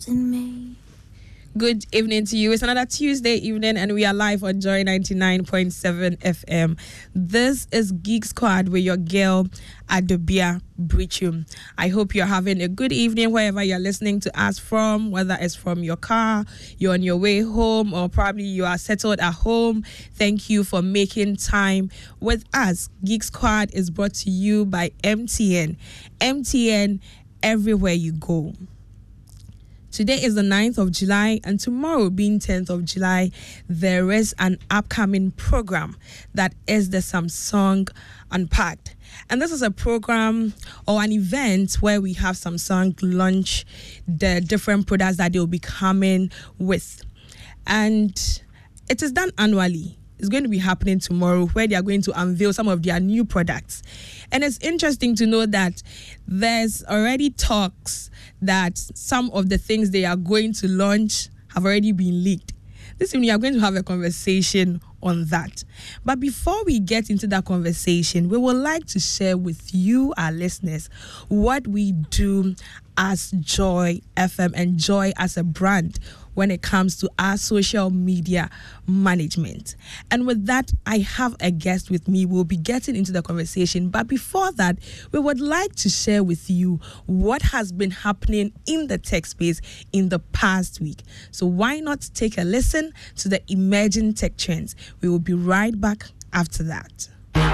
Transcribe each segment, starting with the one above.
in me. Good evening to you. It's another Tuesday evening and we are live on Joy 99.7 FM. This is Geek Squad with your girl, Adobia Brichum. I hope you're having a good evening wherever you're listening to us from, whether it's from your car, you're on your way home, or probably you are settled at home. Thank you for making time with us. Geek Squad is brought to you by MTN. MTN, everywhere you go. Today is the 9th of July, and tomorrow, being 10th of July, there is an upcoming program that is the Samsung Unpacked. And this is a program or an event where we have Samsung launch the different products that they will be coming with. And it is done annually. It's going to be happening tomorrow, where they are going to unveil some of their new products. And it's interesting to know that there's already talks that some of the things they are going to launch have already been leaked. This evening, we are going to have a conversation on that. But before we get into that conversation, we would like to share with you, our listeners, what we do as Joy FM and Joy as a brand when it comes to our social media management. And with that, I have a guest with me. We'll be getting into the conversation. But before that, we would like to share with you what has been happening in the tech space in the past week. So why not take a listen to the emerging tech trends? We will be right back after that.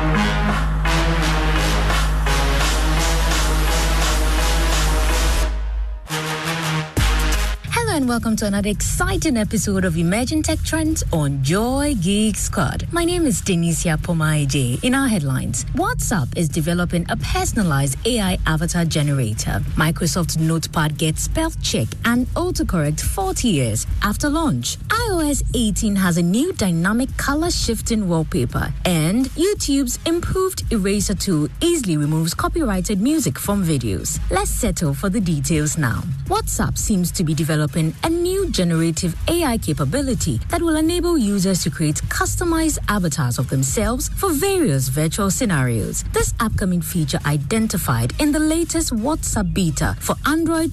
And welcome to another exciting episode of Emerging Tech Trends on Joy Geek Squad. My name is Denisia Pomaije. In our headlines, WhatsApp is developing a personalized AI avatar generator. Microsoft Notepad gets spell check and autocorrect 40 years after launch. iOS 18 has a new dynamic color shifting wallpaper. And YouTube's improved eraser tool easily removes copyrighted music from videos. Let's settle for the details now. WhatsApp seems to be developing a new generative AI capability that will enable users to create customized avatars of themselves for various virtual scenarios. This upcoming feature, identified in the latest WhatsApp beta for Android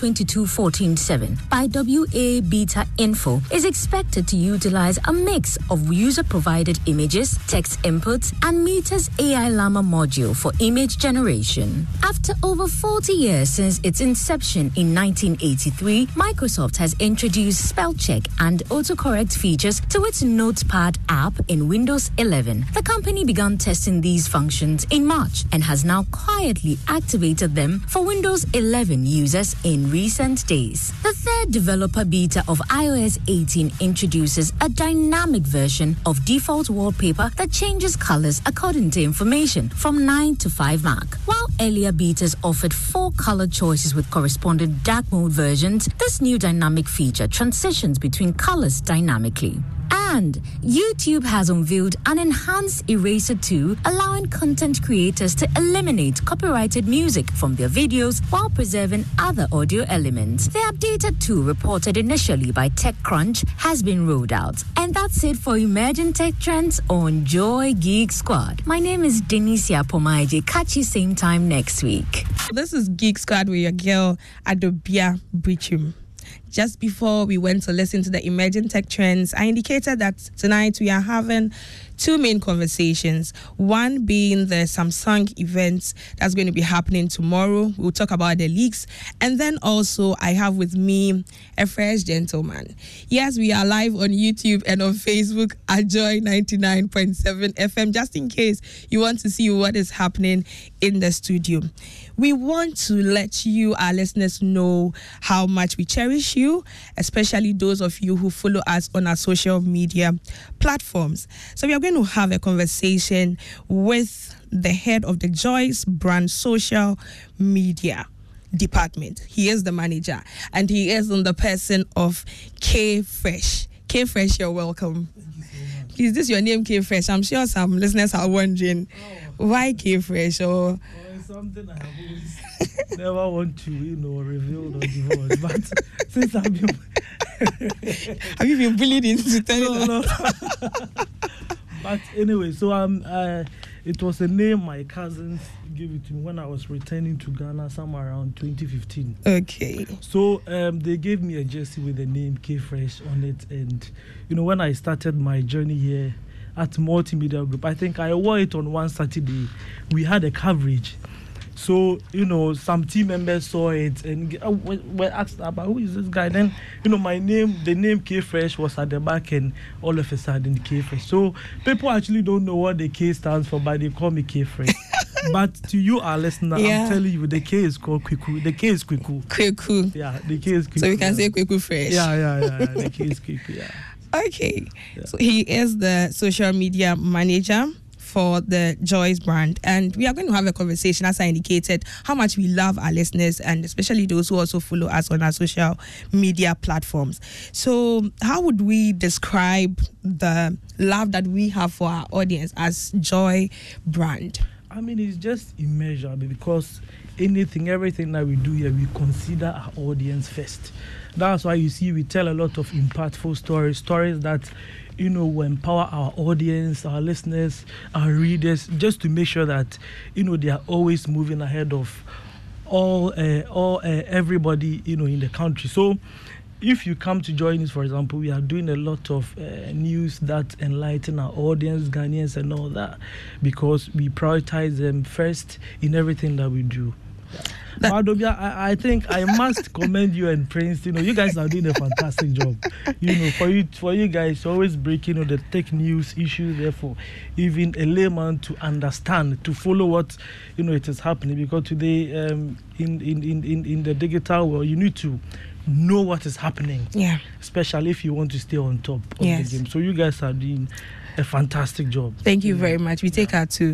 2.22.14.7 by WA Beta Info, is expected to utilize a mix of user-provided images, text inputs, and Meta's AI Llama module for image generation. After over 40 years since its inception in 1983, Microsoft has introduced spell check and autocorrect features to its Notepad app in Windows 11. The company began testing these functions in March and has now quietly activated them for Windows 11 users in recent days. The third developer beta of iOS 18 introduces a dynamic version of default wallpaper that changes colors according to information from 9 to 5 mark. While earlier betas offered 4 color choices with corresponding dark mode versions, this new dynamic feature transitions between colors dynamically. And YouTube has unveiled an enhanced eraser tool, allowing content creators to eliminate copyrighted music from their videos while preserving other audio elements. The updated tool, reported initially by TechCrunch, has been rolled out. And that's it for Emerging Tech Trends on Joy Geek Squad. My name is Denisia Pomaije. Catch you same time next week. This is Geek Squad with your girl, Adobia Brichum. Just before we went to listen to the emerging tech trends, I indicated that tonight we are having two main conversations. One being the Samsung event that's going to be happening tomorrow. We'll talk about the leaks. And then also I have with me a fresh gentleman. Yes, we are live on YouTube and on Facebook at Joy 99.7 FM, just in case you want to see what is happening in the studio. We want to let you, our listeners, know how much we cherish you, especially those of you who follow us on our social media platforms. So we are going to have a conversation with the head of the Joy's brand social media department. He is the manager, and he is on the person of K Fresh. K Fresh, you're welcome. Thank you so much. Is this your name, K Fresh? I'm sure some listeners are wondering why K Fresh, or it's something I have always never want to, reveal or divulge. But since I've been have you been bullied into telling no. us? But anyway, so it was a name my cousins gave it to me when I was returning to Ghana somewhere around 2015. Okay. So they gave me a jersey with the name K-Fresh on it. And, when I started my journey here at Multimedia Group, I think I wore it on one Saturday. We had a coverage. So, some team members saw it and were asked about who is this guy. Then, the name K-Fresh was at the back, and all of a sudden K-Fresh. So people actually don't know what the K stands for, but they call me K-Fresh. But to you, our listener, I'm telling you, the K is called Kweku. The K is Kweku. Kweku. Yeah, the K is Kweku. So we can say Kweku Fresh. Yeah. The K is Kweku, yeah. Okay. Yeah. So he is the social media manager for the Joyce brand, and we are going to have a conversation, as I indicated, how much we love our listeners, and especially those who also follow us on our social media platforms. So how would we describe the love that we have for our audience as Joy brand? I mean, it's just immeasurable, because everything that we do here, we consider our audience first. That's why you see we tell a lot of impactful stories that will empower our audience, our listeners, our readers, just to make sure that they are always moving ahead of everybody in the country. So if you come to join us, for example, we are doing a lot of news that enlighten our audience, Ghanaians and all that, because we prioritize them first in everything that we do. Adobia, I think I must commend you and Prince. You guys are doing a fantastic job. For you guys, always breaking the tech news issues. Therefore, even a layman to understand, to follow what it is happening. Because today, in the digital world, you need to know what is happening. Yeah. Especially if you want to stay on top of the game. So you guys are doing a fantastic job. Thank you very much. We take our too.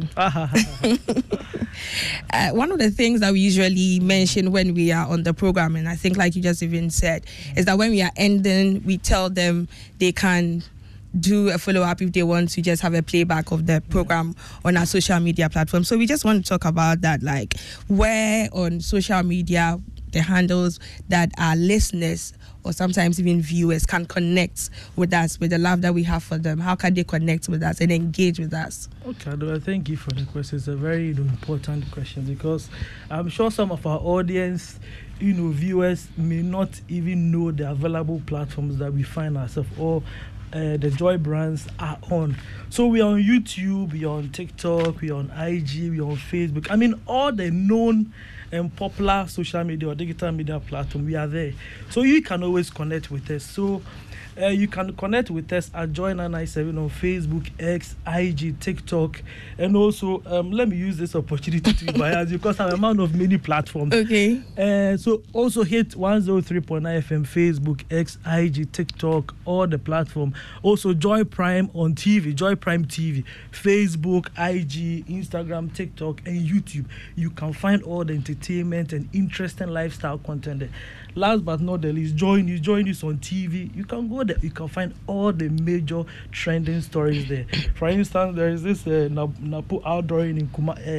One of the things that we usually mention when we are on the program, and I think like you just even said, is that when we are ending, we tell them they can do a follow-up if they want to just have a playback of the program on our social media platform. So we just want to talk about that, like where on social media the handles that our listeners or sometimes even viewers can connect with us, with the love that we have for them. How can they connect with us and engage with us? Okay, Adora, thank you for the question. It's a very important question, because I'm sure some of our audience, viewers may not even know the available platforms that we find ourselves or the Joy brands are on. So we are on YouTube, we are on TikTok, we are on IG, we are on Facebook. I mean, all the known and popular social media or digital media platform, we are there. So you can always connect with us. So you can connect with us at Joy997 on Facebook, X, IG, TikTok, and also let me use this opportunity to bias because I'm a man of many platforms. Okay. So also hit 103.9 FM, Facebook, X, IG, TikTok, all the platform. Also Joy Prime on TV, Joy Prime TV, Facebook, IG, Instagram, TikTok, and YouTube. You can find all the entertainment and interesting lifestyle content there. Last but not the least, join us on TV. You can go there. You can find all the major trending stories there. For instance, there is this Napu outdoor in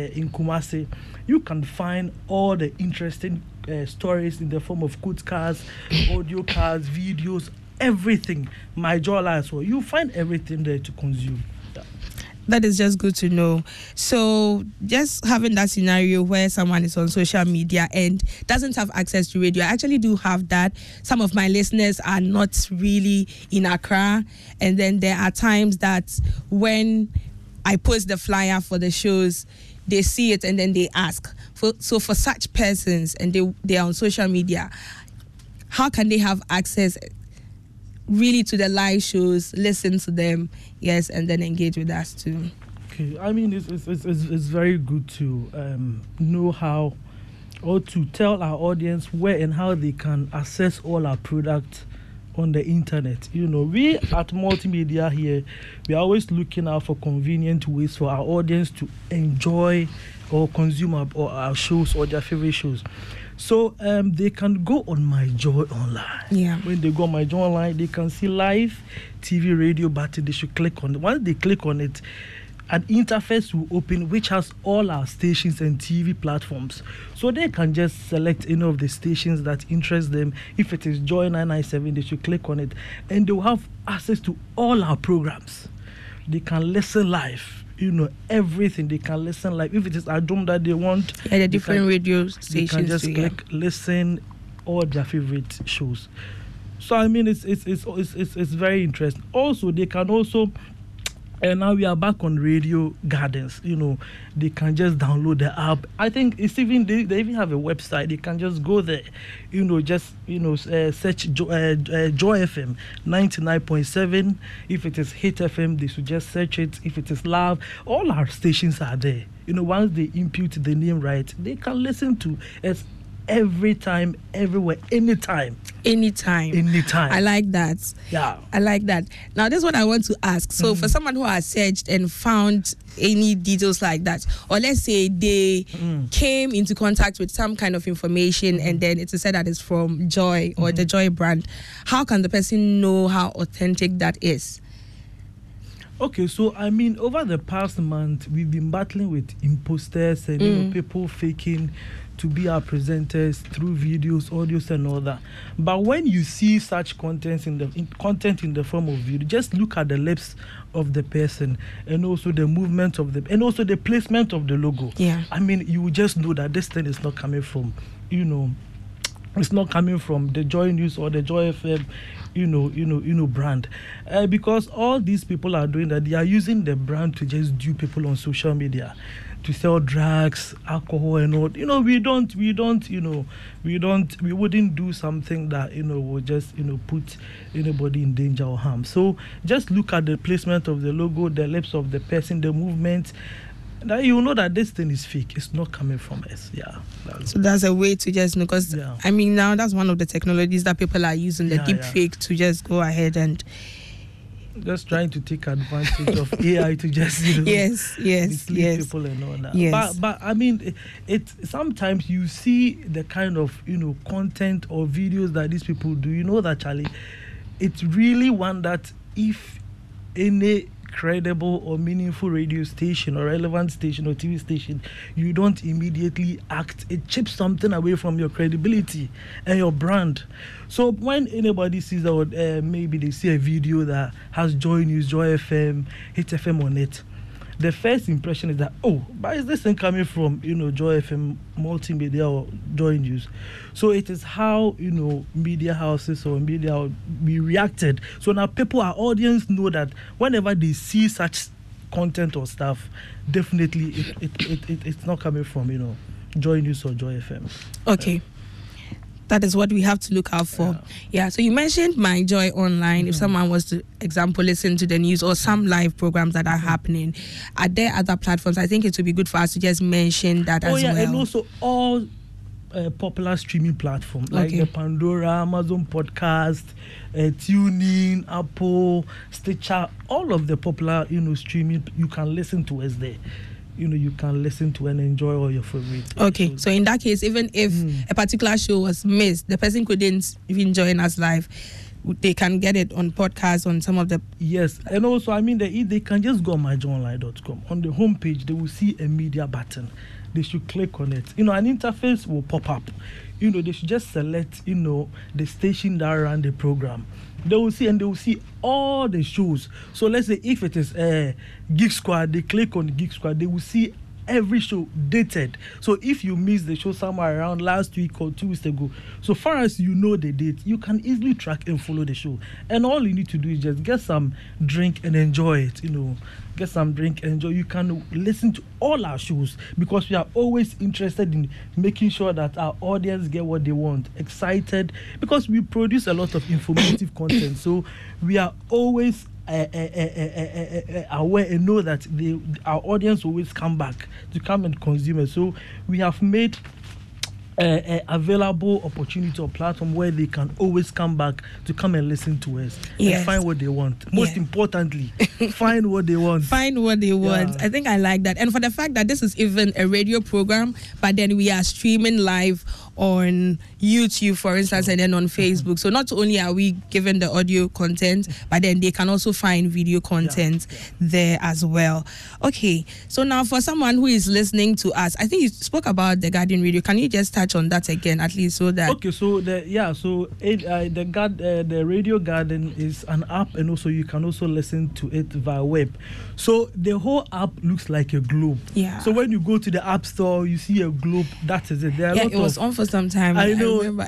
Kumasi. You can find all the interesting stories in the form of good cars, audio cars, videos, everything. My Joy as well. You find everything there to consume. That is just good to know. So just having that scenario where someone is on social media and doesn't have access to radio, I actually do have that. Some of my listeners are not really in Accra, and then there are times that when I post the flyer for the shows, they see it and then they ask. So for such persons, and they are on social media, how can they have access really to the live shows, listen to them, yes, and then engage with us too? Okay, I mean, it's very good to know how, or to tell our audience where and how they can access all our products on the internet. We at Multimedia here, we are always looking out for convenient ways for our audience to enjoy or consume our shows or their favorite shows. So they can go on My Joy Online. Yeah. When they go on My Joy Online, they can see live TV, radio button. They should click on it. Once they click on it, an interface will open which has all our stations and TV platforms. So they can just select any of the stations that interest them. If it is Joy 997, they should click on it, and they will have access to all our programs. They can listen live. everything. They can listen live. If it is Adom that they want, the different radio stations, they can just click listen all their favorite shows. So I mean, it's very interesting. Also, they can also. And now we are back on Radio Gardens. They can just download the app. I think it's even they even have a website. They can just go there, search Joy FM 99.7. If it is Hit FM, they should just search it. If it is Love, all our stations are there. Once they impute the name right, they can listen to us every time, everywhere, anytime. I like that. Yeah, I like that. Now, this is what I want to ask. So, for someone who has searched and found any details like that, or let's say they came into contact with some kind of information and then it's said that it's from Joy or the Joy brand, how can the person know how authentic that is? Okay, so I mean, over the past month, we've been battling with imposters and people faking to be our presenters through videos, audios, and all that. But when you see such content in the form of video, just look at the lips of the person and also the movement of and also the placement of the logo. Yeah, I mean, you will just know that this thing is not coming from, it's not coming from the Joy News or the Joy FM, brand, because all these people are doing that. They are using the brand to just dupe people on social media, to sell drugs, alcohol, and all. We wouldn't do something that would just put anybody in danger or harm. So just look at the placement of the logo, the lips of the person, the movement. Now you know that this thing is fake. It's not coming from us. Yeah. So that's a way to just know, because I mean, now that's one of the technologies that people are using, the deep fake, to just go ahead and just trying to take advantage of AI to just mislead people and all that. Yes. But I mean, it sometimes you see the kind of content or videos that these people do. That, Charlie, it's really one that if any credible or meaningful radio station or relevant station or TV station, you don't immediately act, it chips something away from your credibility and your brand. So when anybody sees that, maybe they see a video that has Joy News, Joy FM, Hit FM on it, the first impression is that, but is this thing coming from, Joy FM Multimedia or Joy News? So it is how, media houses or media will be reacted. So now our audience know that whenever they see such content or stuff, definitely it's not coming from, Joy News or Joy FM. Okay. That is what we have to look out for. Yeah. So you mentioned My Joy Online. If someone was to, example, listen to the news or some live programs that are happening, are there other platforms? I think it would be good for us to just mention that as well. And also all popular streaming platforms like the Pandora, Amazon Podcast, TuneIn, Apple, Stitcher, all of the popular streaming. You can listen to us there. You can listen to and enjoy all your favorite shows. So in that case, even if a particular show was missed, the person couldn't even join us live, they can get it on podcast on some of the... Yes, and also, I mean, they can just go on myjoyonline.com. On the homepage, they will see a media button. They should click on it. An interface will pop up. They should just select, the station that ran the program. They will see all the shows. So let's say if it is Geek Squad, they click on the Geek Squad, they will see every show dated. So if you missed the show somewhere around last week or 2 weeks ago, so far as you know the date, you can easily track and follow the show. And all you need to do is just get some drink and enjoy it. Get some drink and enjoy. You can listen to all our shows because we are always interested in making sure that our audience get what they want. Excited because we produce a lot of informative content. So we are always aware and know that our audience always come back to come and consume it. So we have made available opportunity or platform where they can always come back to come and listen to us and find what they want. Most importantly, find what they want. Find what they want. I think I like that. And for the fact that this is even a radio program, but then we are streaming live on YouTube, for instance, and then on Facebook. So not only are we given the audio content, but then they can also find video content there as well. Okay, so now for someone who is listening to us, I think you spoke about the Guardian Radio. Can you just touch on that again, at least, so that... Okay, so the Radio Garden is an app, and also you can also listen to it via web. So the whole app looks like a globe. Yeah. So when you go to the App Store, you see a globe. That is it. There are it was on for some time. I know. I remember.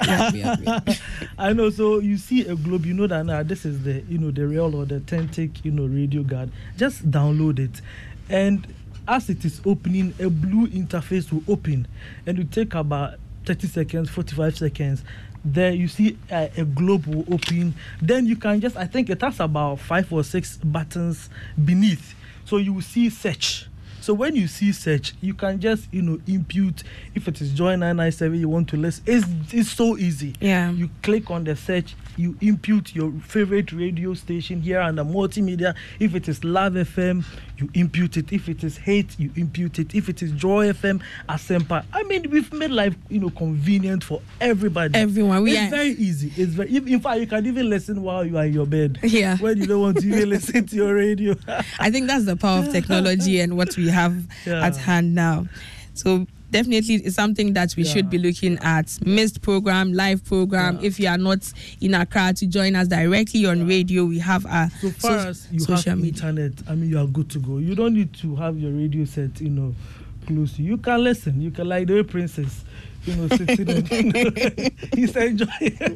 I know. So you see a globe, you know that now this is the the real or the authentic Radio Garden. Just download it, and as it is opening, a blue interface will open, and it will take about 30 seconds, 45 seconds. There you see a globe will open. Then you can just, I think it has about 5 or 6 buttons beneath. So you will see search. So when you see search, you can just impute. If it is Joy 997 you want to listen, it's so easy. Yeah. You click on the search, you impute your favorite radio station here and the multimedia. If it is Love FM, you impute it. If it is Hate, you impute it. If it is Joy FM, Asempa. I mean, we've made life convenient for everybody. Everyone. It's very easy. It's very. In fact, you can even listen while you are in your bed. Yeah. When you don't want to even listen to your radio. I think that's the power of technology and what we have at hand now. So definitely it's something that we should be looking at. Missed program, live program. If you are not in Accra, to join us directly on radio, we have our so far as you social have internet, I mean, you are good to go. You don't need to have your radio set, close to you. You can listen. You can, like the Princess, sitting and he's enjoying.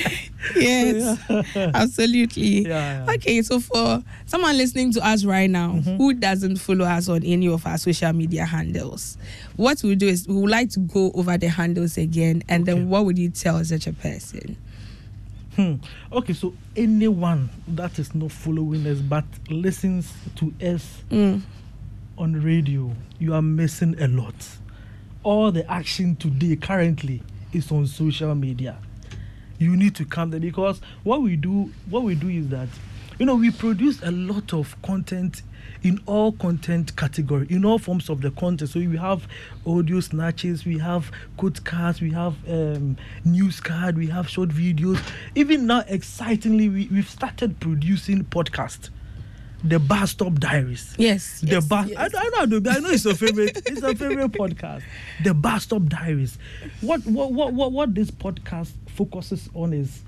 Yes, absolutely. Okay, so for someone listening to us right now who doesn't follow us on any of our social media handles, what we'll do is we would like to go over the handles again, and then what would you tell such a person? Okay, so anyone that is not following us but listens to us on radio, you are missing a lot. All the action today currently is on social media. You need to come there, because what we do is that we produce a lot of content in all content category, in all forms of the content. So we have audio snatches, we have quote cards, we have news card, we have short videos. Even now, excitingly, we've started producing podcasts. The Bus Stop Diaries. Yes. I know it's a favorite. It's a favorite podcast. The Bus Stop Diaries. What this podcast focuses on is,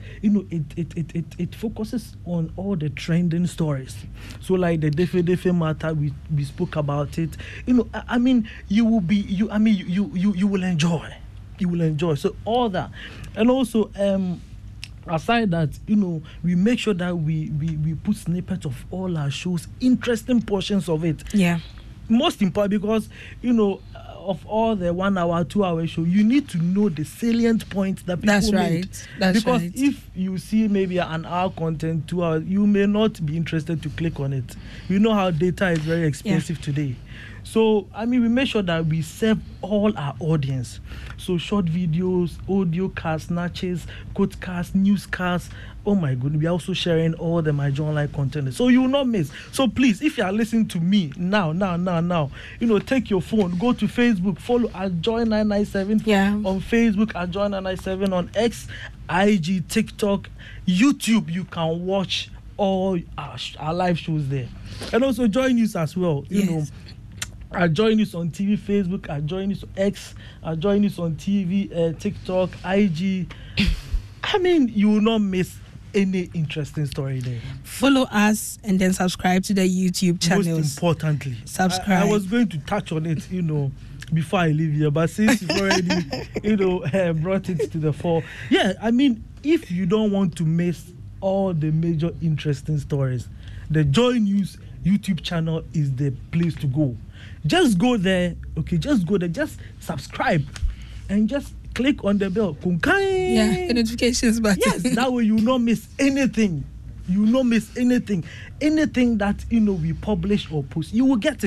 it focuses on all the trending stories. So like the Defe matter, we spoke about it. I mean, you will enjoy. You will enjoy. So all that, and also aside that, we make sure that we put snippets of all our shows, interesting portions of it. Yeah. Most important, because, of all the 1 hour, 2 hour show, you need to know the salient points that people made. Because if you see maybe an hour content, 2 hours, you may not be interested to click on it. You know how data is very expensive today. So, I mean, we make sure that we serve all our audience. So, short videos, audio casts, snatches, quote casts, news casts. Oh my goodness, we are also sharing all the My Joy Online content. So, you will not miss. So, please, if you are listening to me now, take your phone, go to Facebook, follow at Joy 997 on Facebook, at Joy 997 on X, IG, TikTok, YouTube. You can watch all our live shows there. And also join us as well, I join you on TV, Facebook. I join you on X. I join you on TV, TikTok, IG. I mean, you will not miss any interesting story there. Follow us and then subscribe to the YouTube channels. Most importantly, subscribe. I was going to touch on it, before I leave here, but since you've already, brought it to the fore. Yeah, I mean, if you don't want to miss all the major interesting stories, the Joy News YouTube channel is the place to go. Just go there, just subscribe and just click on the bell. The notifications button. Yes, that way you will not miss anything. You will not miss anything. Anything that we publish or post, you will get it.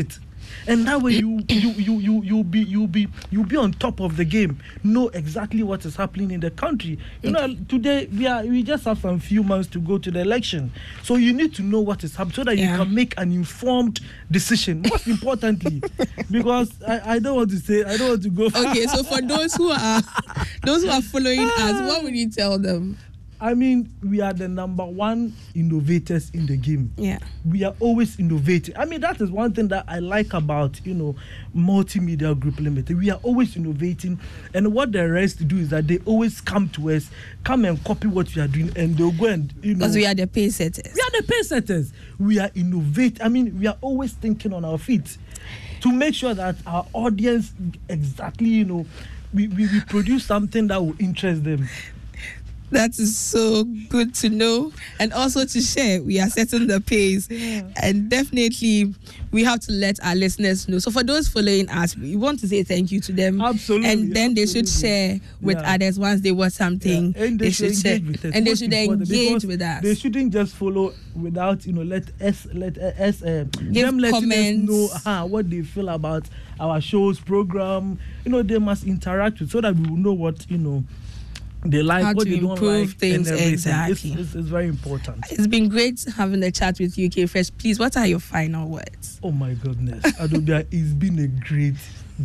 And that way you'll be on top of the game, know exactly what is happening in the country. Today we just have some few months to go to the election, so you need to know what is happening so that you can make an informed decision. Most importantly, because I don't want to go. Okay, so for those who are following us, what would you tell them? I mean, we are the number one innovators in the game. Yeah. We are always innovating. I mean, that is one thing that I like about, Multimedia Group Limited. We are always innovating. And what the rest do is that they always come to us, come and copy what we are doing, and they'll go and, Because we are the pace setters. We are the pace setters. We are innovating. I mean, we are always thinking on our feet to make sure that our audience exactly, we produce something that will interest them. That is so good to know, and also to share. We are setting the pace, and definitely we have to let our listeners know. So for those following us, we want to say thank you to them. Absolutely. And then they should share with others once they watch something. And they should share, and they should engage with us. They shouldn't just follow without let us give comments, know what they feel about our show's program. They must interact with so that we will know what they like, how what to they don't improve like, things. Exactly. It's very important. It's been great having a chat with you, K Fresh. Please, what are your final words? Oh my goodness, Adobia, it's been a great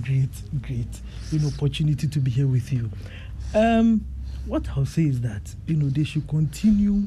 opportunity to be here with you. What I'll say is that they should continue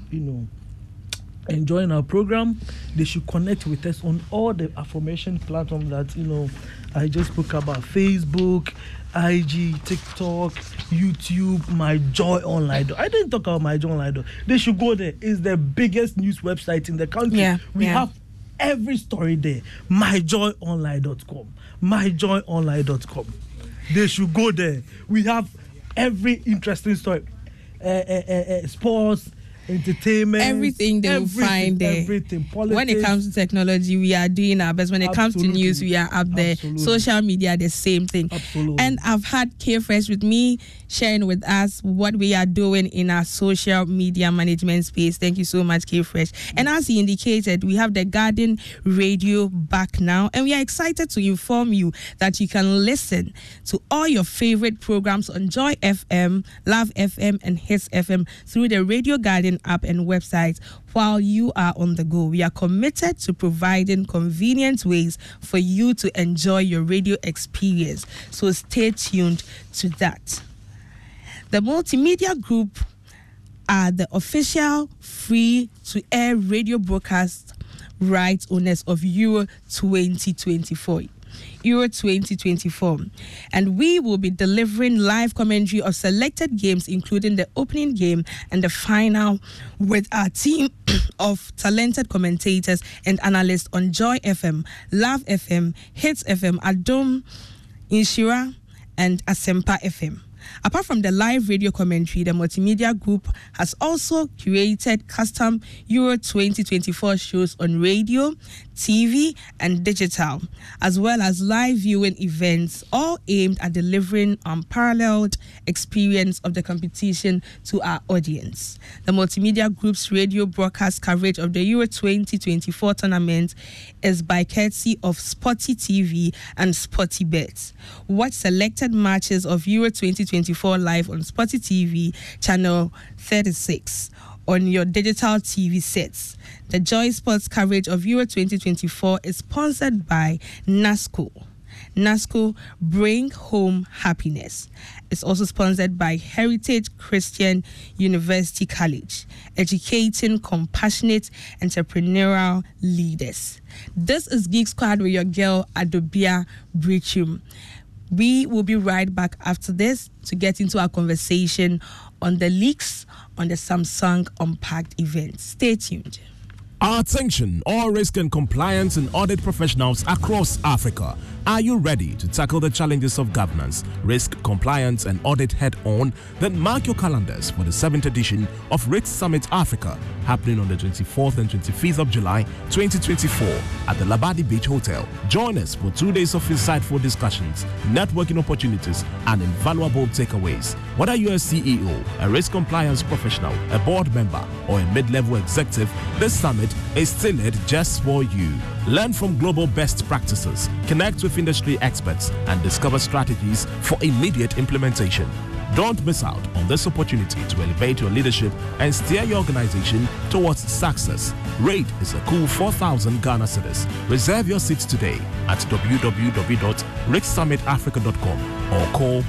enjoying our program. They should connect with us on all the aforementioned platforms that I just spoke about: Facebook, IG, TikTok, YouTube, My Joy Online. I didn't talk about My Joy Online. They should go there. It's the biggest news website in the country. We have every story there. MyJoyOnline.com. MyJoyOnline.com. They should go there. We have every interesting story. Sports, entertainment, everything they will find there. Everything. Politics. When it comes to technology, we are doing our best. When it comes to news, we are up there. Social media, the same thing. Absolutely. And I've had K Fresh with me sharing with us what we are doing in our social media management space. Thank you so much, K Fresh. And as he indicated, we have the Garden Radio back now, and we are excited to inform you that you can listen to all your favorite programs on Joy FM, Love FM, and Hits FM through the Radio Garden app and website while you are on the go. We are committed to providing convenient ways for you to enjoy your radio experience. So stay tuned to that. The Multimedia Group are the official free-to-air radio broadcast rights owners of Euro 2024. Euro 2024, and we will be delivering live commentary of selected games, including the opening game and the final, with our team of talented commentators and analysts on Joy FM, Love FM, Hits FM, Adom, Inshira, and Asempa FM. Apart from the live radio commentary, the Multimedia Group has also curated custom Euro 2024 shows on radio, TV, and digital, as well as live viewing events, all aimed at delivering unparalleled experience of the competition to our audience. The Multimedia Group's radio broadcast coverage of the Euro 2024 tournament is by courtesy of Sporty TV and Sporty Bets. Watch selected matches of Euro 2024 live on Sporty TV, channel 36. On your digital TV sets. The Joy Sports coverage of Euro 2024 is sponsored by NASCO. NASCO, bring home happiness. It's also sponsored by Heritage Christian University College, educating compassionate entrepreneurial leaders. This is Geek Squad with your girl Adobia Brichum. We will be right back after this to get into our conversation on the leaks on the Samsung Unpacked event. Stay tuned. Attention, all risk and compliance and audit professionals across Africa. Are you ready to tackle the challenges of governance, risk, compliance, and audit head-on? Then mark your calendars for the 7th edition of RIT Summit Africa happening on the 24th and 25th of July 2024 at the Labadi Beach Hotel. Join us for 2 days of insightful discussions, networking opportunities, and invaluable takeaways. Whether you're a CEO, a risk compliance professional, a board member, or a mid-level executive, this summit is tailored just for you. Learn from global best practices, connect with industry experts, and discover strategies for immediate implementation. Don't miss out on this opportunity to elevate your leadership and steer your organization towards success. Rate is a cool 4,000 Ghana cedis. Reserve your seats today at www.ricksummitafrica.com or call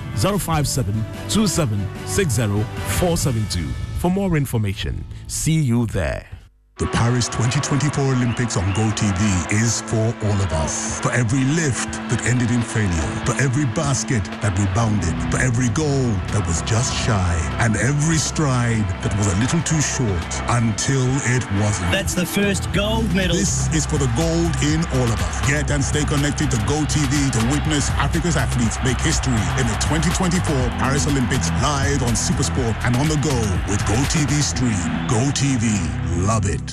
057-2760-472 for more information. See you there. The Paris 2024 Olympics on GoTV is for all of us. For every lift that ended in failure, for every basket that rebounded, for every goal that was just shy, and every stride that was a little too short until it wasn't. That's the first gold medal. This is for the gold in all of us. Get and stay connected to GoTV to witness Africa's athletes make history in the 2024 Paris Olympics live on SuperSport and on the go with GoTV Stream. GoTV, love it.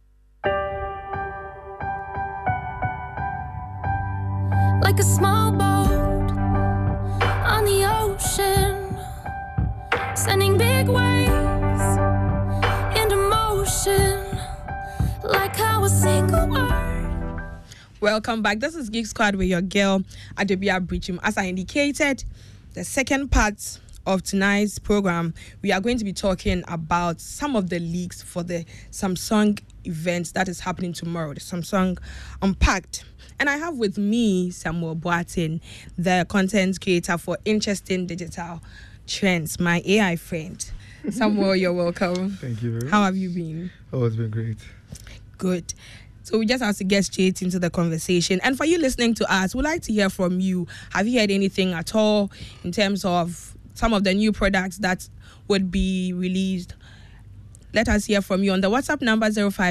Like a small boat on the ocean, sending big waves into motion, like how a single word. Welcome back. This is Geek Squad with your girl, Adobia Brichum. As I indicated, the second part of tonight's program, we are going to be talking about some of the leaks for the Samsung event that is happening tomorrow, the Samsung Unpacked. And I have with me Samuel Boateng, the content creator for Interesting Digital Trends, my AI friend. Samuel, you're welcome. Thank you very much. How have you been? Oh, it's been great. Good. So we just have to get straight into the conversation. And for you listening to us, we'd like to hear from you. Have you heard anything at all in terms of some of the new products that would be released? Let us hear from you on the WhatsApp number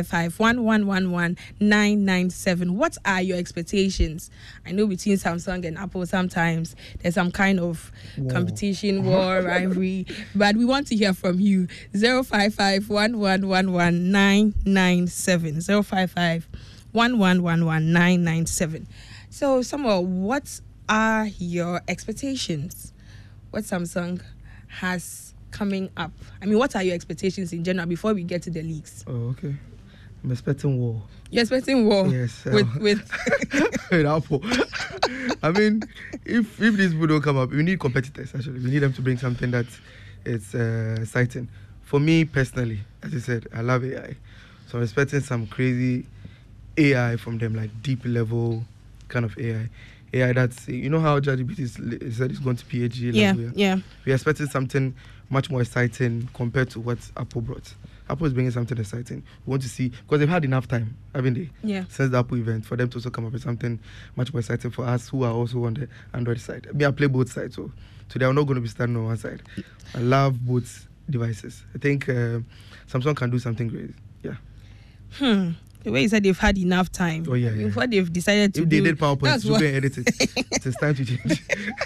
055-1111-997. What are your expectations? I know between Samsung and Apple sometimes there's some kind of competition, war, rivalry, but we want to hear from you. 055-1111-997. 055-1111-997. So, Samuel, what are your expectations? What Samsung has coming up? I mean, what are your expectations in general before we get to the leaks? Oh, okay. I'm expecting war. You're expecting war? Yes. With with Apple. I mean, if these people don't come up, we need competitors, actually. We need them to bring something that is exciting. For me, personally, as I said, I love AI. So I'm expecting some crazy AI from them, like deep level kind of AI. AI that's, you know how ChatGPT said it's going to PhD level? Yeah. We're expecting something much more exciting compared to what Apple brought. Apple is bringing something exciting. We want to see, because they've had enough time, haven't they? Yeah. Since the Apple event, for them to also come up with something much more exciting for us who are also on the Android side. I play both sides, so today I'm not going to be standing on one side. I love both devices. I think Samsung can do something great. Yeah. The way you said they've had enough time. Oh, yeah. What they've decided to if do. If they did PowerPoint, you what... can edit it. It's time to change.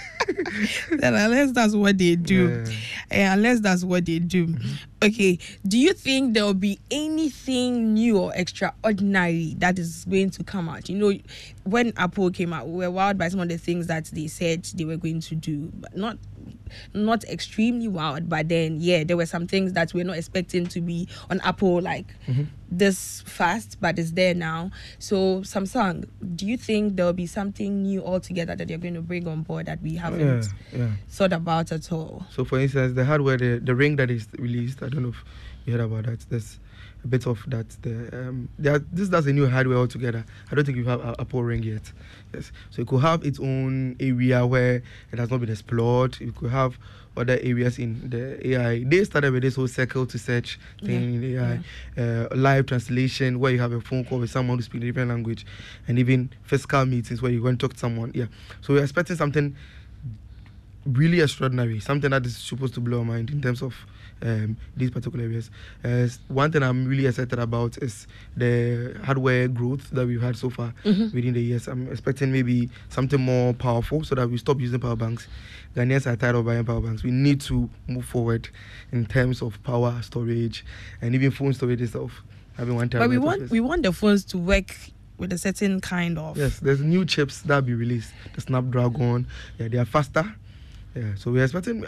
Then unless that's what they do. Unless that's what they do. Okay. Do you think there will be anything new or extraordinary that is going to come out? You know, when Apple came out, we were wowed by some of the things that they said they were going to do, but not extremely wowed, but then there were some things that we're not expecting to be on Apple like this fast, but it's there now. So Samsung, do you think there will be something new altogether that you're going to bring on board that we haven't thought about at all? So for instance, the hardware, the ring that is released, I don't know if you heard about that. There's a bit of that. That's a new hardware altogether. I don't think we have an Apple ring yet. Yes, so it could have its own area where it has not been explored. It could have other areas in the AI. They started with this whole circle to search thing in AI, live translation where you have a phone call with someone who speaks a different language, and even physical meetings where you go and talk to someone. Yeah, so we're expecting something really extraordinary, something that is supposed to blow our mind in terms of these particular areas. One thing I'm really excited about is the hardware growth that we've had so far within the years. I'm expecting maybe something more powerful so that we stop using power banks. Ghanaians are tired of buying power banks. We need to move forward in terms of power storage and even phone storage itself. Having one but we want the phones to work with a certain kind of. Yes, there's new chips that will be released. The Snapdragon, they are faster. Yeah, so we're expecting.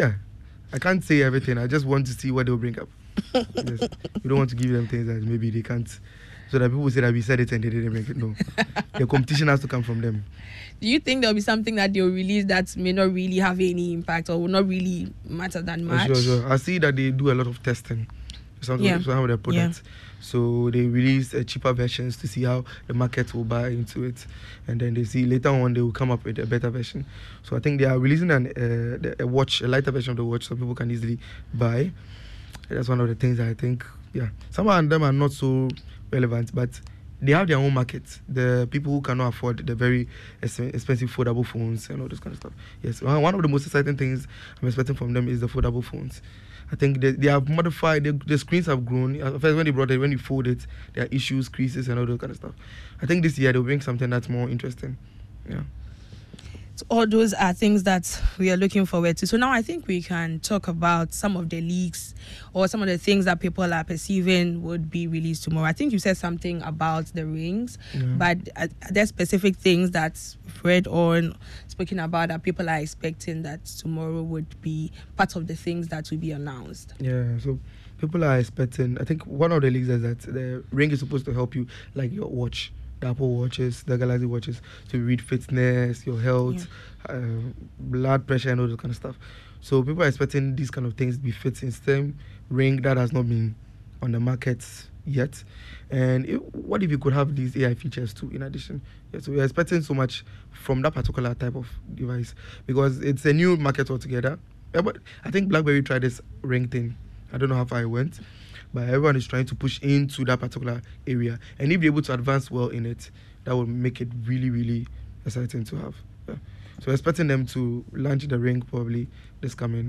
I can't say everything. I just want to see what they'll bring up. Yes. We don't want to give them things that maybe they can't. So that people say that we said it and they didn't make it. No, the competition has to come from them. Do you think there'll be something that they'll release that may not really have any impact or will not really matter that much? Sure. I see that they do a lot of testing. Some of their products. Yeah. So they release cheaper versions to see how the market will buy into it, and then they see later on they will come up with a better version. So I think they are releasing a watch, a lighter version of the watch, so people can easily buy. That's one of the things that I think. Yeah, some of them are not so relevant, but they have their own market. The people who cannot afford the very expensive foldable phones and all this kind of stuff. Yes, one of the most exciting things I'm expecting from them is the foldable phones. I think they have modified, the screens have grown. First, when they brought it, when you fold it, there are issues, creases, and all that kind of stuff. I think this year they'll bring something that's more interesting. Yeah. So all those are things that we are looking forward to. So now I think we can talk about some of the leaks or some of the things that people are perceiving would be released tomorrow. I think you said something about the rings, but are there specific things that's read on, spoken about, that people are expecting that tomorrow would be part of the things that will be announced? Yeah, so people are expecting, I think one of the leaks is that the ring is supposed to help you, like your watch. The Apple Watches, the Galaxy Watches, to read fitness, your health, blood pressure, and all that kind of stuff. So people are expecting these kind of things to be fit in STEM ring that has not been on the market yet. And what if you could have these AI features too in addition? Yeah, so we're expecting so much from that particular type of device because it's a new market altogether. Yeah, but I think BlackBerry tried this ring thing. I don't know how far it went. But everyone is trying to push into that particular area. And if they're able to advance well in it, that will make it really, really exciting to have. Yeah. So we're expecting them to launch the ring probably this coming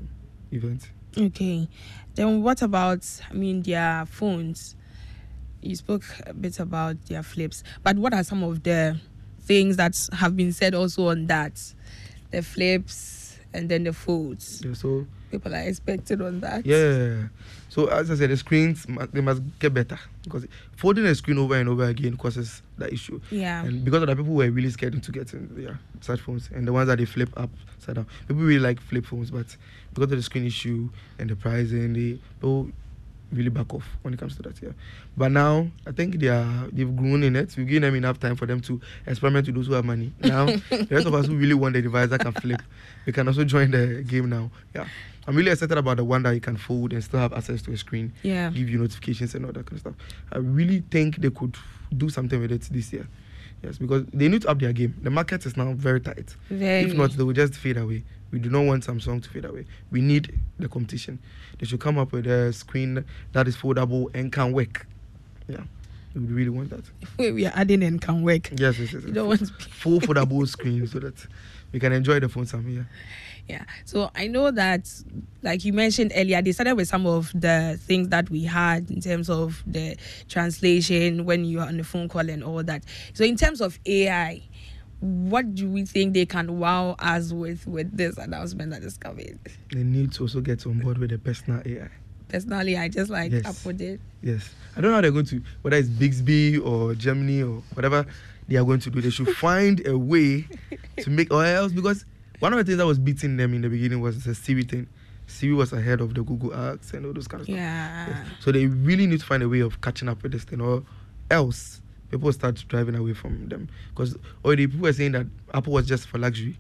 event. Okay. Then what about, their phones? You spoke a bit about their flips. But what are some of the things that have been said also on that? The flips and then the folds. Yeah, so people are expected on that. Yeah. So as I said, the screens, they must get better because folding a screen over and over again causes that issue. Yeah. And because of that, people were really scared into getting such phones, and the ones that they flip upside down. People really like flip phones, but because of the screen issue and the pricing, people really back off when it comes to that. Yeah. But now I think they've grown in it. We've given them enough time for them to experiment with those who have money. Now the rest of us who really want the device that can flip, we can also join the game now. Yeah. I'm really excited about the one that you can fold and still have access to a screen. Yeah. Give you notifications and all that kind of stuff. I really think they could do something with it this year. Yes, because they need to up their game. The market is now very tight. If not, they will just fade away. We do not want Samsung to fade away. We need the competition. They should come up with a screen that is foldable and can work. Yeah. We really want that. We are adding and can work. Yes. You don't want to be full foldable screen so that we can enjoy the phone some. Yeah. So I know that, like you mentioned earlier, they started with some of the things that we had in terms of the translation when you are on the phone call and all that. So in terms of AI, what do we think they can wow us with this announcement that is coming? They need to also get on board with the personal AI. Personal AI, just like Apple did. Yes. I don't know how they're going to, whether it's Bixby or Gemini or whatever they are going to do. They should find a way to make, or else, because one of the things that was beating them in the beginning was the Siri thing. Siri was ahead of the Google Ads and all those kind of stuff. Yeah. Yes. So they really need to find a way of catching up with this thing, or else people start driving away from them. Because already people were saying that Apple was just for luxury.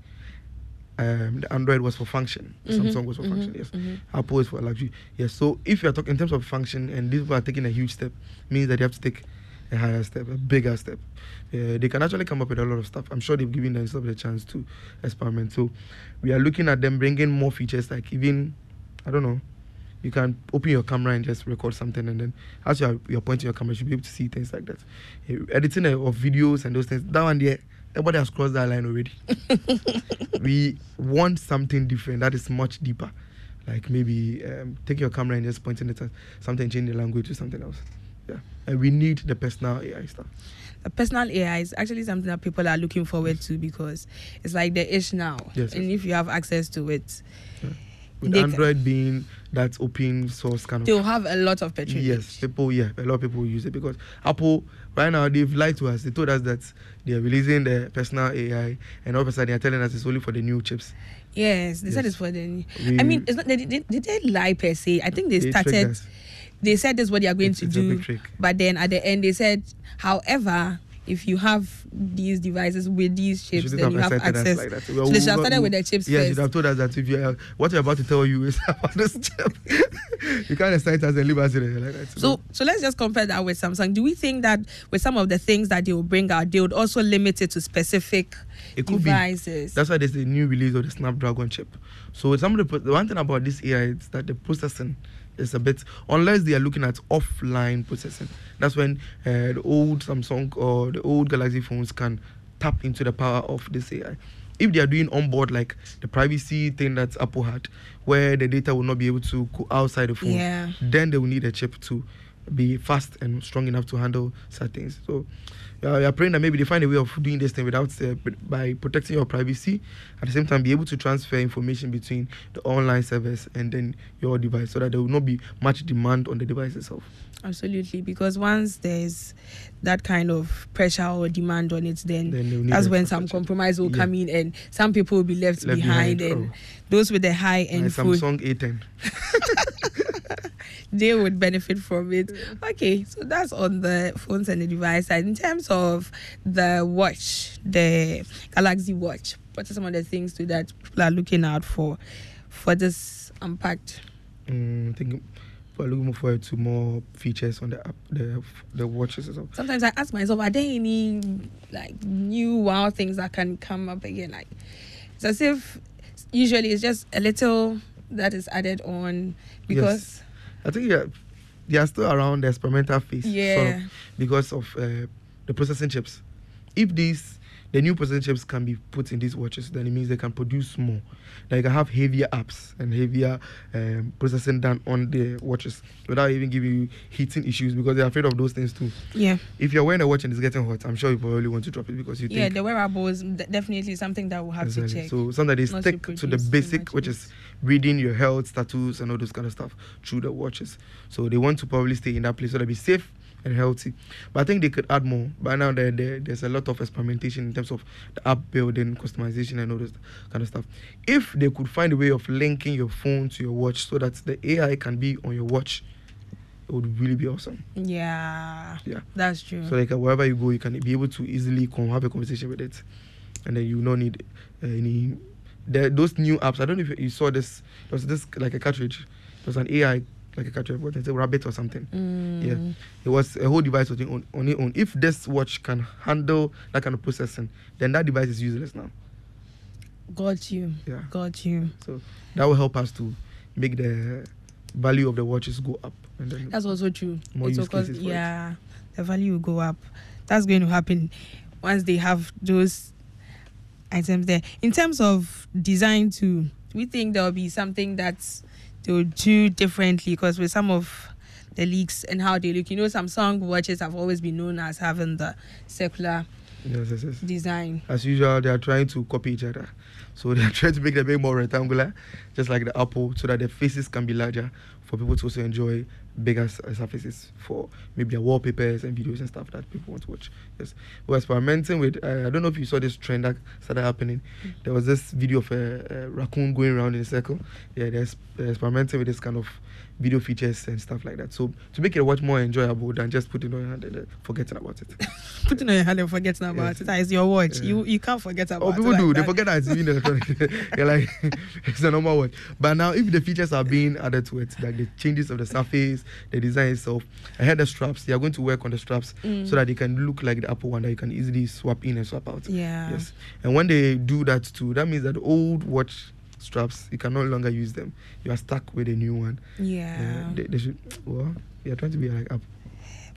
The Android was for function. Samsung was for function. Yes. Apple is for luxury. Yes. So if you are talking in terms of function, and these people are taking a huge step, means that you have to take a higher step, a bigger step. They can actually come up with a lot of stuff. I'm sure they've given themselves a chance to experiment. So we are looking at them bringing more features, like even, I don't know, you can open your camera and just record something, and then as you're pointing your camera, you should be able to see things like that. Editing of videos and those things, that one there, everybody has crossed that line already. We want something different that is much deeper. like maybe take your camera and just pointing it at something, change the language to something else. Yeah, and we need the personal AI stuff. The personal AI is actually something that people are looking forward to because it's like the ish now. Yes, and if you have access to it, with Android being that open source kind of, they'll have a lot of patronage. Yes, a lot of people use it because Apple right now they've lied to us. They told us that they are releasing the personal AI, and all of a sudden they are telling us it's only for the new chips. Yes, they said it's for the new. I mean, it's not. Did they lie per se? I think they started. They said this is what they are going to do, but then at the end they said, however, if you have these devices with these chips, then you have access. Like so they should have started with the chips first. Yes, you have told us that if you what you're about to tell you is about this chip. You can't excite us and leave us in like that. So let's just compare that with Samsung. Do we think that with some of the things that they will bring out, they would also limit it to specific devices? That's why there's a new release of the Snapdragon chip. So the one thing about this AI is that the processing is a bit, unless they are looking at offline processing. That's when the old Samsung or the old Galaxy phones can tap into the power of this AI. If they are doing onboard, like the privacy thing that Apple had, where the data will not be able to go outside the phone, then they will need a chip to be fast and strong enough to handle such things. So we are praying that maybe they find a way of doing this thing without by protecting your privacy, at the same time be able to transfer information between the online service and then your device, so that there will not be much demand on the device itself. Absolutely, because once there's that kind of pressure or demand on it, then that's when some compromise will come in, and some people will be left behind, and those with the high-end phone, Samsung A10, they would benefit from it. Okay, so that's on the phones and the device side. In terms of the watch, the Galaxy Watch, what are some of the things that people are looking out for this Unpacked? I think we're looking forward to more features on the app, the watches as well. Sometimes I ask myself, are there any like new wow things that can come up again? Like, it's as if usually it's just a little that is added on because I think they are still around the experimental phase. Yeah. Sort of, because of the processing chips. If the new processing chips can be put in these watches, then it means they can produce more. They can have heavier apps and heavier processing done on the watches without even giving you heating issues, because they're afraid of those things too. Yeah. If you're wearing a watch and it's getting hot, I'm sure you probably want to drop it because you think... Yeah, the wearable is definitely something that we'll have to check. So something that they stick to the basic, which is reading your health status and all those kind of stuff through the watches. So they want to probably stay in that place so they'll be safe and healthy. But I think they could add more. By now there's a lot of experimentation in terms of the app building, customization and all this kind of stuff. If they could find a way of linking your phone to your watch so that the AI can be on your watch, it would really be awesome. Yeah, that's true. So like wherever you go, you can be able to easily have a conversation with it, and then you don't need any those new apps. I don't know if you saw this. There was this like a cartridge. There was an AI like a cartridge, but it's a rabbit or something. Yeah, it was a whole device on its own. If this watch can handle that kind of processing, then that device is useless now. Got you. Yeah. Got you. So that will help us to make the value of the watches go up. And then that's also true. More use cases for it. The value will go up. That's going to happen once they have those items there. In terms of design too, we think there will be something that they'll do differently, because with some of the leaks and how they look, Samsung watches have always been known as having the circular design. As usual, they are trying to copy each other. So they are trying to make them a bit more rectangular, just like the Apple, so that the faces can be larger for people to also enjoy bigger surfaces for maybe their wallpapers and videos and stuff that people want to watch. Yes, we're experimenting with. I don't know if you saw this trend that started happening. There was this video of a raccoon going around in a circle. Yeah, they're experimenting with this kind of video features and stuff like that. So to make it watch more enjoyable than just putting on your hand and forgetting about it. Putting on your hand and forgetting about it. That is your watch. Yeah. You can't forget about it. Oh, people do. They forget that it's even electronic. You're like, it's a normal watch. But now, if the features are being added to it, like the changes of the surface, the design itself, I heard the straps. They are going to work on the straps so that they can look like the Apple one that you can easily swap in and swap out. Yeah. Yes. And when they do that too, that means that the old watch straps, you can no longer use them. You are stuck with a new one. Yeah. They should. Well, they are trying to be like Apple.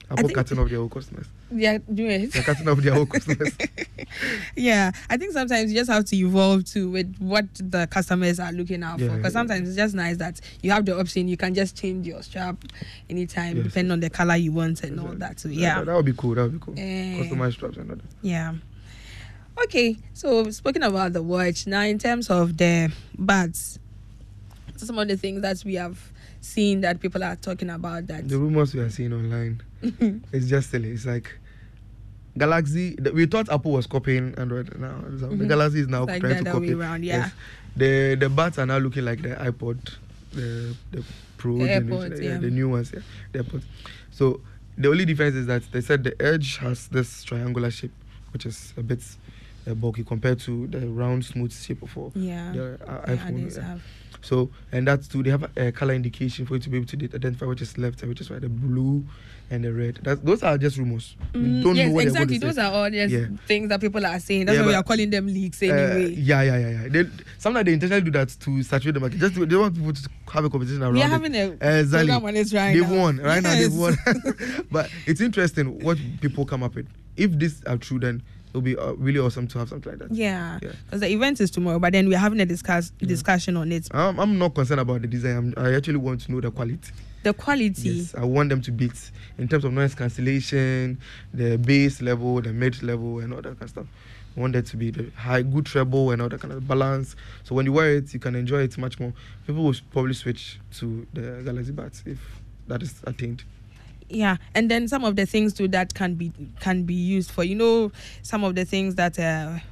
Apple cutting off their own customers. Yeah, do it. They're cutting off their own customers. Yeah, I think sometimes you just have to evolve to with what the customers are looking out for. Because sometimes it's just nice that you have the option. You can just change your strap anytime, depending on the color you want and all that. So that would be cool. Customized straps and all that. Yeah. Okay, so speaking about the watch, now in terms of the buds, some of the things that we have seen that people are talking about, that the rumors we are seeing online, it's just silly. It's like Galaxy. We thought Apple was copying Android. Now the Galaxy is now like trying to copy. around, yeah. Yes. The buds are now looking like the iPod, the Pro, the AirPods, the new ones, the AirPods. So the only difference is that they said the Edge has this triangular shape, which is a bit bulky compared to the round, smooth shape of the iPhone. So, and that's too, they have a color indication for you to be able to identify which is left and which is right, the blue and the red. Those are just rumors. We don't know what exactly. Those are all just things that people are saying. That's why we are calling them leaks anyway. Sometimes they intentionally do that to saturate the market. They want people to have a competition around it. We are having a program on it right now. They've won. Right now, they've won. But it's interesting what people come up with. If these are true, then it'll be really awesome to have something like that. Yeah, because the event is tomorrow, but then we're having a discussion on it. I'm not concerned about the design. I actually want to know the quality. The quality? Yes, I want them to beat in terms of noise cancellation, the bass level, the mid level, and all that kind of stuff. I want it to be the high, good treble, and all that kind of balance. So when you wear it, you can enjoy it much more. People will probably switch to the Galaxy Buds if that is attained. Yeah, and then some of the things too that can be used for, some of the things that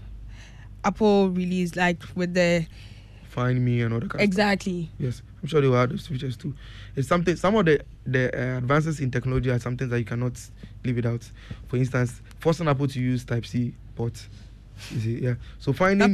Apple released, like with the Find Me and all that kind exactly. of stuff. Yes, I'm sure they will add those features too. It's something. Some of the advances in technology are something that you cannot leave it out. For instance, forcing Apple to use Type-C ports. You see, so finding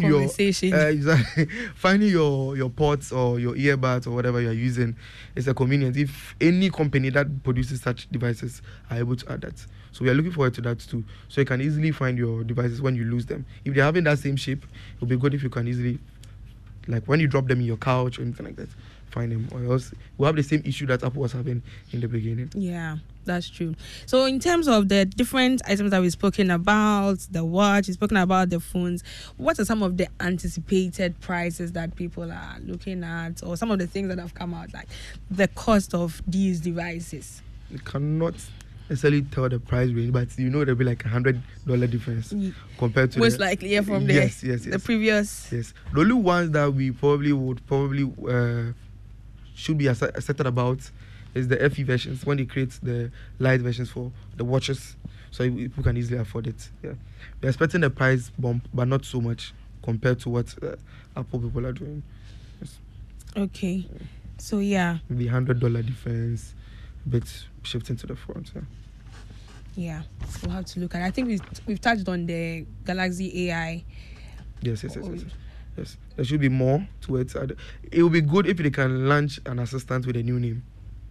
finding your ports or your earbuds or whatever you're using is a convenience. If any company that produces such devices are able to add that, so we are looking forward to that too. So you can easily find your devices when you lose them. If they're having that same shape, it would be good if you can easily, like when you drop them in your couch or anything like that, find them, or else we'll have the same issue that Apple was having in the beginning. Yeah, that's true. So in terms of the different items that we've spoken about, the watch, we've spoken about the phones, what are some of the anticipated prices that people are looking at, or some of the things that have come out, like the cost of these devices? You cannot necessarily tell the price range, but there'll be like $100 difference compared to most likely from the previous. Yes, the only ones that we probably should be excited about is the FE versions, when they create the light versions for the watches, so people can easily afford it. We're expecting a price bump, but not so much compared to what Apple people are doing. Yes. Okay, so maybe $100 difference, a bit shifting to the front. Yeah, we'll have to look at it. I think we've touched on the Galaxy AI. Yes. Yes, there should be more to it. It would be good if they can launch an assistant with a new name.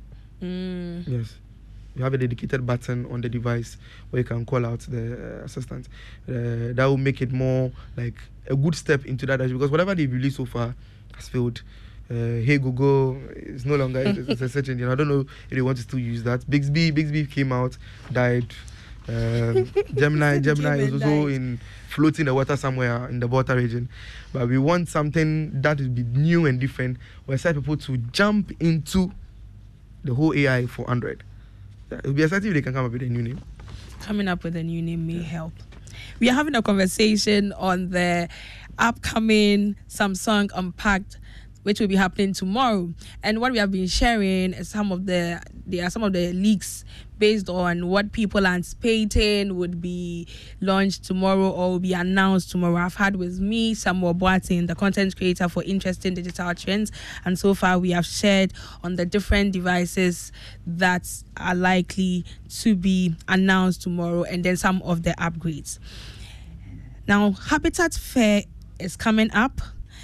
Yes, you have a dedicated button on the device where you can call out the assistant. That will make it more like a good step into that, because whatever they've released so far has failed. Hey Google is no longer it's a search engine. I don't know if they want to still use that. Bixby came out, died. Gemini is also floating the water somewhere in the water region, but we want something that will be new and different. We expect people to jump into the whole AI for Android. It will be exciting if they can come up with a new name. Coming up with a new name may help. We are having a conversation on the upcoming Samsung Unpacked, which will be happening tomorrow. And what we have been sharing is some of the leaks based on what people are anticipating would be launched tomorrow or will be announced tomorrow. I've had with me Samuel Boateng, the content creator for Interesting Digital Trends, and so far we have shared on the different devices that are likely to be announced tomorrow, and then some of the upgrades. Now, Habitat Fair is coming up.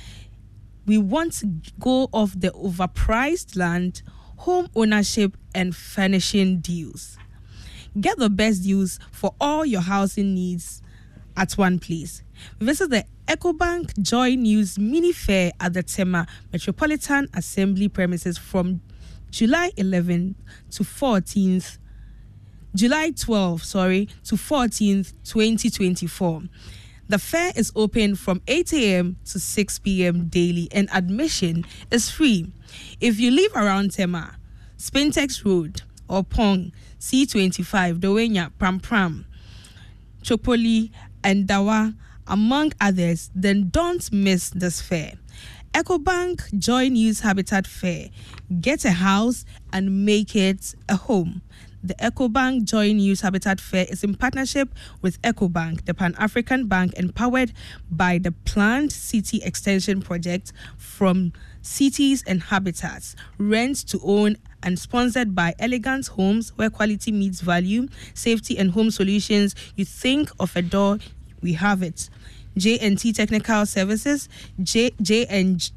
We want to go off the overpriced land, home ownership, and furnishing deals. Get the best deals for all your housing needs at one place. Visit the EcoBank Joy News Mini Fair at the Tema Metropolitan Assembly premises from July 11th to 14th, July 12th, to 14th, 2024. The fair is open from 8 a.m. to 6 p.m. daily and admission is free. If you live around Tema, Spintex Road, or Pong, C25, Dowenya, Pram, Chopoli, and Dawa, among others, then don't miss this fair. EcoBank Joy News Habitat Fair. Get a house and make it a home. The EcoBank Joy News Habitat Fair is in partnership with EcoBank, the Pan-African Bank, and powered by the Planned City Extension Project from Cities and Habitats, rent to own, and sponsored by Elegance Homes, where quality meets value, safety and home solutions. You think of a door, we have it. J&T Technical Services, G&J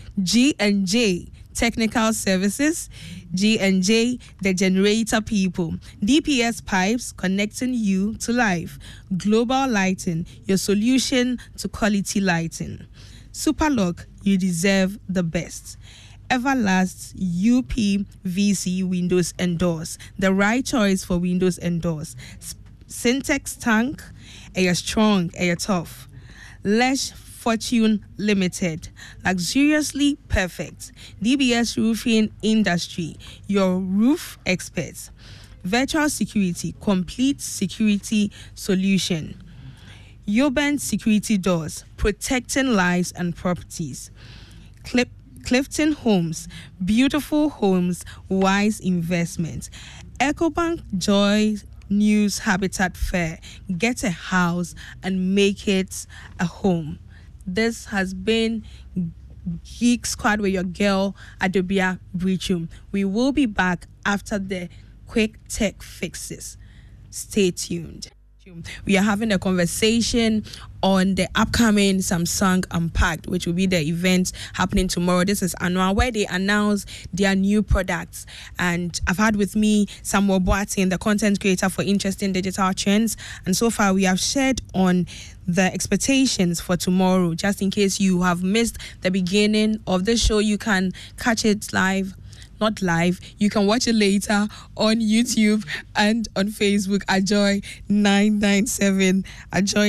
Technical Services, G&J, the generator people. DPS Pipes, connecting you to life. Global Lighting, your solution to quality lighting. Superlock, you deserve the best. Everlast UPVC windows and doors, the right choice for windows and doors. Syntex Tank, a strong, a tough. Lesh Fortune Limited, luxuriously perfect. DBS Roofing Industry, your roof experts. Virtual Security, complete security solution. Yoban Security Doors, protecting lives and properties. Clifton Homes, beautiful homes, wise investment. EcoBank Joy News Habitat Fair. Get a house and make it a home. This has been Geek Squad with your girl Adobia Breachum. We will be back after the quick tech fixes. Stay tuned. We are having a conversation on the upcoming Samsung Unpacked, which will be the event happening tomorrow. This is annual, where they announce their new products. And I've had with me Samuel Boateng, the content creator for Interesting Digital Trends. And so far, we have shared on the expectations for tomorrow. Just in case you have missed the beginning of the show, you can catch it live. Not live, you can watch it later on YouTube and on Facebook at Joy 997, at Joy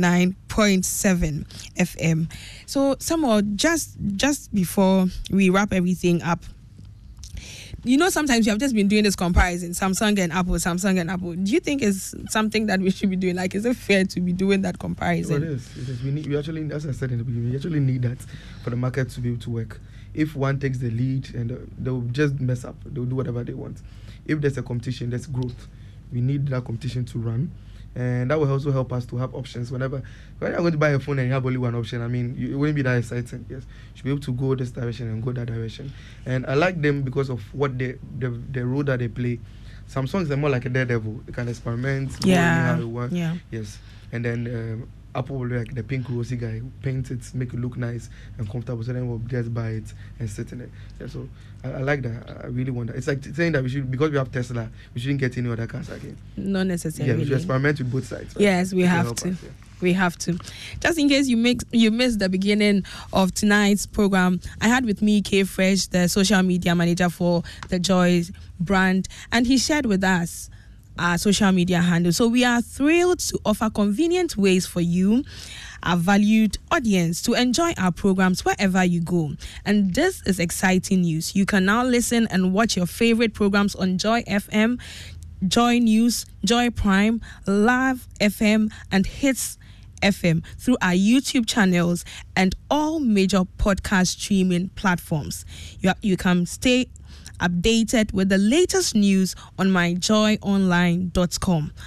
99.7 FM. So, Samuel, just before we wrap everything up, you know, sometimes you have just been doing this comparison, Samsung and Apple. Do you think it's something that we should be doing? Like, is it fair to be doing that comparison? Well, it is. We actually, as I said in the beginning, we actually need that for the market to be able to work. If one takes the lead, and they'll just mess up, they'll do whatever they want. If there's a competition, there's growth. We need that competition to run, and that will also help us to have options. When you're going to buy a phone and you have only one option, I mean, it wouldn't be that exciting. Yes, you should be able to go this direction and go that direction. And I like them because of what the role that they play. Samsung is more like a daredevil. They can experiment. Yeah. How it works. Yeah. Yes. And then Apple will be like the pink rosy guy who paints it, make it look nice and comfortable, so then we'll just buy it and sit in it. Yeah, so I like that. I really want that. It's like saying that we should, because we have Tesla, we shouldn't get any other cars again. Not necessarily. Yeah, we should experiment with both sides. Right? Yes, we have to. We have to. Just in case you missed the beginning of tonight's program, I had with me K Fresh, the social media manager for the Joy brand, and he shared with us our social media handle. So we are thrilled to offer convenient ways for you, our valued audience, to enjoy our programs wherever you go. And this is exciting news. You can now listen and watch your favorite programs on Joy FM, Joy News, Joy Prime, Live FM, and Hits FM through our YouTube channels and all major podcast streaming platforms. You can stay updated with the latest news on myjoyonline.com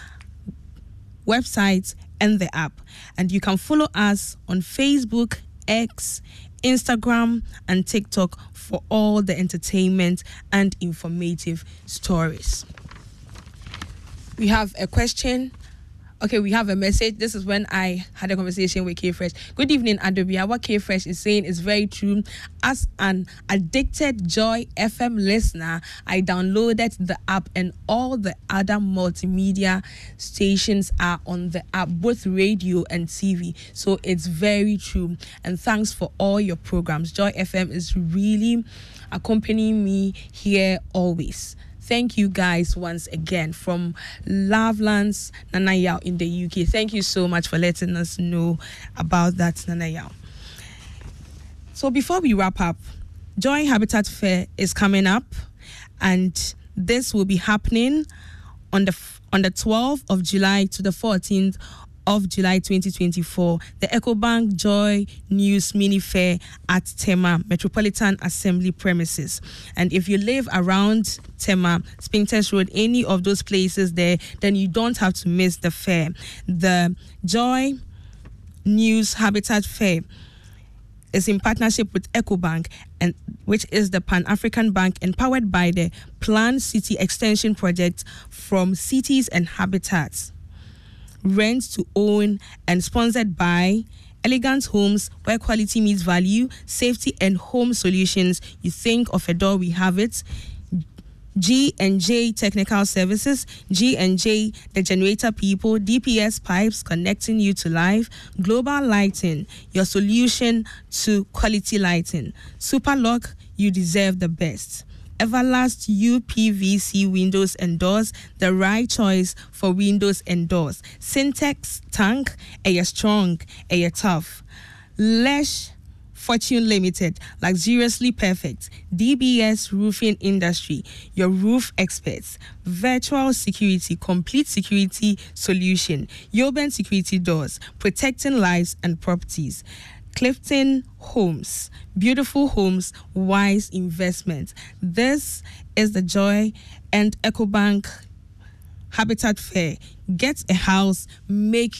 website and the app. And you can follow us on Facebook, X, Instagram, and TikTok for all the entertainment and informative stories. We have a question. Okay, we have a message. This is when I had a conversation with K Fresh. Good evening, Adobia. What K Fresh is saying is very true. As an addicted Joy FM listener, I downloaded the app, and all the other multimedia stations are on the app, both radio and TV. So it's very true. And thanks for all your programs. Joy FM is really accompanying me here always. Thank you guys once again from Lovelands, Nanayao in the UK. Thank you so much for letting us know about that, Nanayao. So before we wrap up, Joy Habitat Fair is coming up, and this will be happening on the 12th of July to the 14th of July 2024, the EcoBank Joy News Mini Fair at Tema Metropolitan Assembly premises. And if you live around Tema, Spintex Road, any of those places there, then you don't have to miss the fair. The Joy News Habitat Fair is in partnership with EcoBank, and which is the Pan-African bank empowered by the Planned City Extension Project from Cities and Habitats. Rent to own and sponsored by Elegant Homes, where quality meets value, safety and home solutions. You think of a door, we have it. G&J Technical Services, G&J the generator people, DPS Pipes connecting you to life, Global Lighting, your solution to quality lighting. Superlock, you deserve the best. Everlast UPVC windows and doors, the right choice for windows and doors. Syntex Tank, a strong, a tough. Lesh Fortune Limited, luxuriously perfect. DBS Roofing Industry, your roof experts. Virtual security, complete security solution. Yoben Security Doors, protecting lives and properties. Clifton Homes, beautiful homes, wise investment. This is the Joy and EcoBank Habitat Fair. Get a house, make